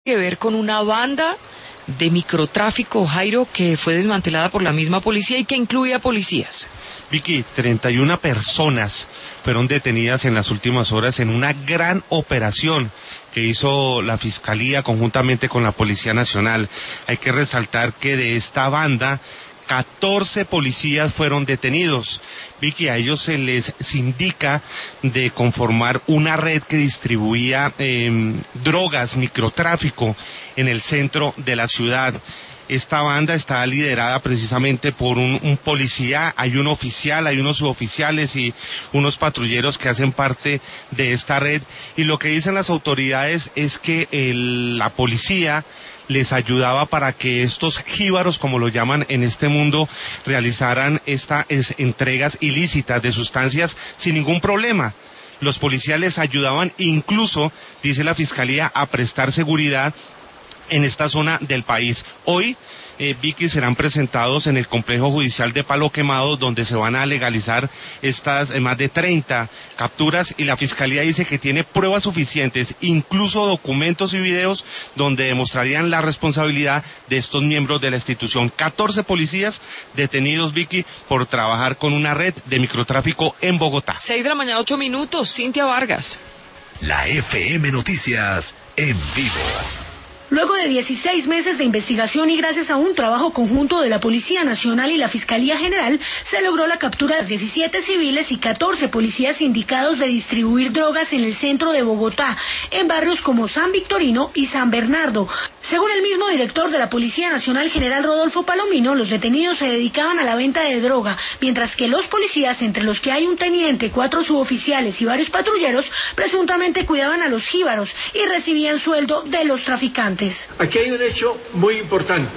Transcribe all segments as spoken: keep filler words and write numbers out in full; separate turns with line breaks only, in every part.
que ver con una banda de microtráfico, Jairo, que fue desmantelada por la misma policía y que incluía policías.
Vicky, treinta y una personas fueron detenidas en las últimas horas en una gran operación que hizo la Fiscalía conjuntamente con la Policía Nacional. Hay que resaltar que de esta banda, catorce policías fueron detenidos. Vicky, a ellos se les indica de conformar una red que distribuía eh, drogas, microtráfico en el centro de la ciudad. Esta banda está liderada precisamente por un, un policía, hay un oficial, hay unos suboficiales y unos patrulleros que hacen parte de esta red. Y lo que dicen las autoridades es que el, la policía les ayudaba para que estos jíbaros, como lo llaman en este mundo, realizaran estas entregas ilícitas de sustancias sin ningún problema. Los policías les ayudaban, incluso, dice la Fiscalía, a prestar seguridad en esta zona del país. Hoy, eh, Vicky, serán presentados en el complejo judicial de Palo Quemado, donde se van a legalizar estas eh, más de treinta capturas, y la Fiscalía dice que tiene pruebas suficientes, incluso documentos y videos, donde demostrarían la responsabilidad de estos miembros de la institución. catorce policías detenidos, Vicky, por trabajar con una red de microtráfico en Bogotá.
seis de la mañana, ocho minutos, Cintia Vargas.
La F M Noticias en vivo.
Luego de dieciséis meses de investigación y gracias a un trabajo conjunto de la Policía Nacional y la Fiscalía General, se logró la captura de diecisiete civiles y catorce policías indicados de distribuir drogas en el centro de Bogotá, en barrios como San Victorino y San Bernardo. Según el mismo director de la Policía Nacional, general Rodolfo Palomino, los detenidos se dedicaban a la venta de droga, mientras que los policías, entre los que hay un teniente, cuatro suboficiales y varios patrulleros, presuntamente cuidaban a los jíbaros y recibían sueldo de los traficantes.
Aquí hay un hecho muy importante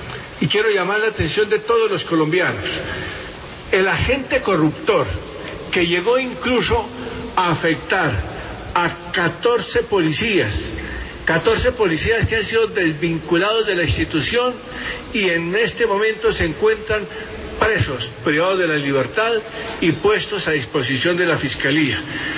y quiero llamar la atención de todos los colombianos. El agente corruptor que llegó incluso a afectar a catorce policías, catorce policías que han sido desvinculados de la institución y en este momento se encuentran presos, privados de la libertad y puestos a disposición de la Fiscalía.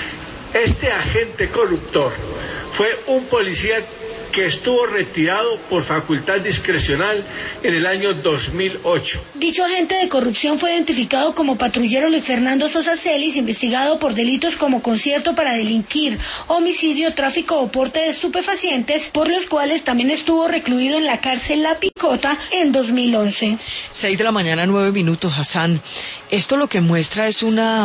Este agente corruptor fue un policía que estuvo retirado por facultad discrecional en el año dos mil ocho.
Dicho agente de corrupción fue identificado como patrullero Luis Fernando Sosa Celis, investigado por delitos como concierto para delinquir, homicidio, tráfico o porte de estupefacientes, por los cuales también estuvo recluido en la cárcel La Picota en dos mil once.
seis de la mañana, nueve minutos, Hassan. Esto lo que muestra es una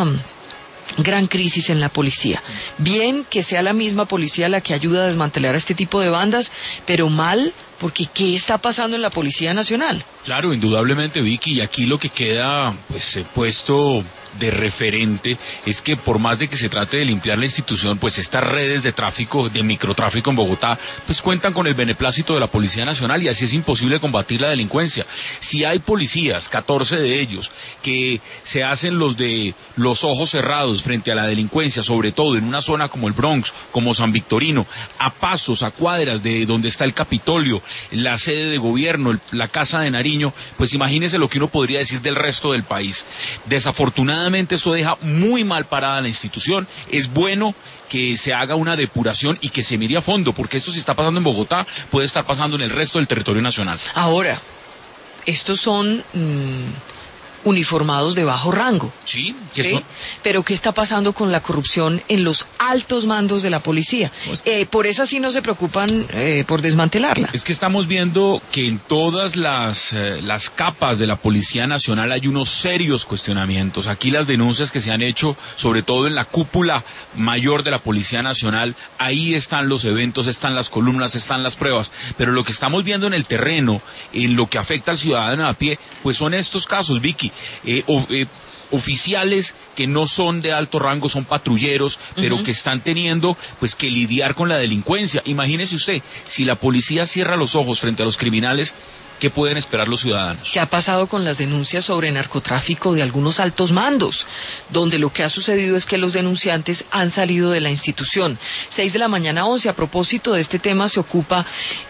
gran crisis en la policía. Bien que sea la misma policía la que ayuda a desmantelar a este tipo de bandas, pero mal, porque ¿qué está pasando en la Policía Nacional?
Claro, indudablemente, Vicky, y aquí lo que queda pues eh, puesto de referente es que por más de que se trate de limpiar la institución, pues estas redes de tráfico, de microtráfico en Bogotá, pues cuentan con el beneplácito de la Policía Nacional y así es imposible combatir la delincuencia. Si hay policías, catorce de ellos, que se hacen los de los ojos cerrados frente a la delincuencia, sobre todo en una zona como el Bronx, como San Victorino, a pasos, a cuadras de donde está el Capitolio, la sede de gobierno, el, la Casa de Nariño, pues imagínese lo que uno podría decir del resto del país. Desafortunadamente esto deja muy mal parada la institución. Es bueno que se haga una depuración y que se mire a fondo, porque esto si está pasando en Bogotá puede estar pasando en el resto del territorio nacional.
Ahora, estos son mmm, uniformados de bajo rango.
Sí,
¿sí? Son... Pero ¿qué está pasando con la corrupción en los altos mandos de la policía? Pues... Eh, por eso sí no se preocupan eh, por desmantelarla.
Es que estamos viendo que en todas las, eh, las capas de la Policía Nacional hay unos serios cuestionamientos. Aquí las denuncias que se han hecho, sobre todo en la cúpula mayor de la Policía Nacional, ahí están los eventos, están las columnas, están las pruebas. Pero lo que estamos viendo en el terreno, en lo que afecta al ciudadano a pie, pues son estos casos, Vicky. Eh, o, eh, oficiales que no son de alto rango, son patrulleros, pero uh-huh. que están teniendo pues que lidiar con la delincuencia. Imagínese usted, si la policía cierra los ojos frente a los criminales, ¿qué pueden esperar los ciudadanos?
¿Qué ha pasado con las denuncias sobre narcotráfico de algunos altos mandos? Donde lo que ha sucedido es que los denunciantes han salido de la institución. seis de la mañana, once. A propósito de este tema se ocupa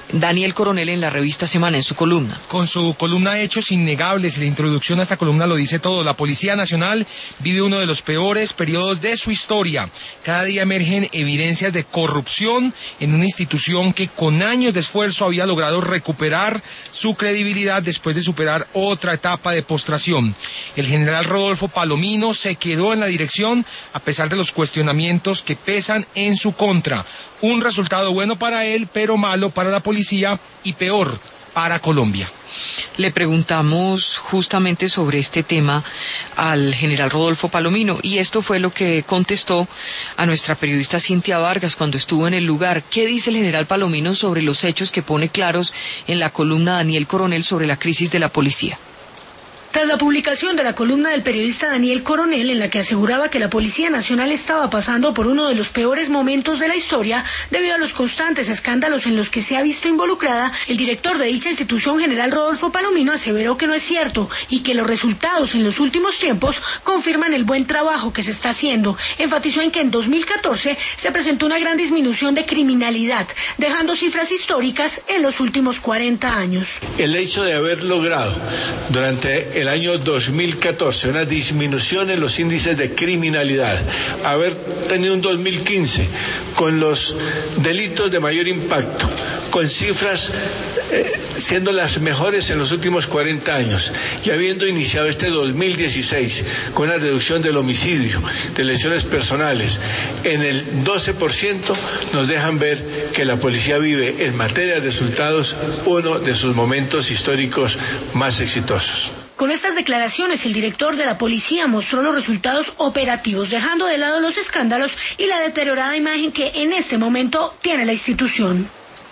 Daniel Coronel en la revista Semana, en su columna.
Con su columna Hechos Innegables, la introducción a esta columna lo dice todo. La Policía Nacional vive uno de los peores periodos de su historia. Cada día emergen evidencias de corrupción en una institución que con años de esfuerzo había logrado recuperar su credibilidad después de superar otra etapa de postración. El general Rodolfo Palomino se quedó en la dirección a pesar de los cuestionamientos que pesan en su contra. Un resultado bueno para él, pero malo para la policía y peor para Colombia.
Le preguntamos justamente sobre este tema al general Rodolfo Palomino y esto fue lo que contestó a nuestra periodista Cintia Vargas cuando estuvo en el lugar. ¿Qué dice el general Palomino sobre los hechos que pone claros en la columna Daniel Coronel sobre la crisis de la policía?
Tras la publicación de la columna del periodista Daniel Coronel, en la que aseguraba que la Policía Nacional estaba pasando por uno de los peores momentos de la historia debido a los constantes escándalos en los que se ha visto involucrada, el director de dicha institución, general Rodolfo Palomino, aseveró que no es cierto y que los resultados en los últimos tiempos confirman el buen trabajo que se está haciendo. Enfatizó en que en dos mil catorce se presentó una gran disminución de criminalidad, dejando cifras históricas en los últimos cuarenta años.
El hecho de haber logrado durante el año dos mil catorce una disminución en los índices de criminalidad, haber tenido un dos mil quince con los delitos de mayor impacto, con cifras eh, siendo las mejores en los últimos cuarenta años y habiendo iniciado este dos mil dieciséis con una reducción del homicidio, de lesiones personales en el doce por ciento, nos dejan ver que la policía vive en materia de resultados uno de sus momentos históricos más exitosos.
Con estas declaraciones, el director de la policía mostró los resultados operativos, dejando de lado los escándalos y la deteriorada imagen que en este momento tiene la institución.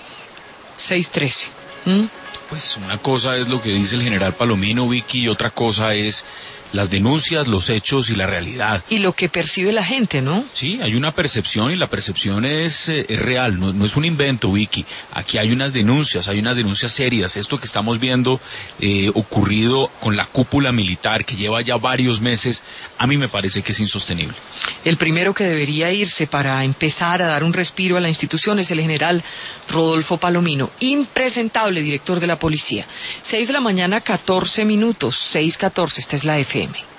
seis trece. ¿Mm?
Pues una cosa es lo que dice el general Palomino, Vicky, y otra cosa es las denuncias, los hechos y la realidad.
Y lo que percibe la gente, ¿no?
Sí, hay una percepción y la percepción es, eh, es real, no, no es un invento, Vicky. Aquí hay unas denuncias, hay unas denuncias serias. Esto que estamos viendo eh, ocurrido con la cúpula militar que lleva ya varios meses, a mí me parece que es insostenible.
El primero que debería irse para empezar a dar un respiro a la institución es el general Rodolfo Palomino, impresentable director de la policía. Seis de la mañana, catorce minutos, seis catorce, esta es la F M.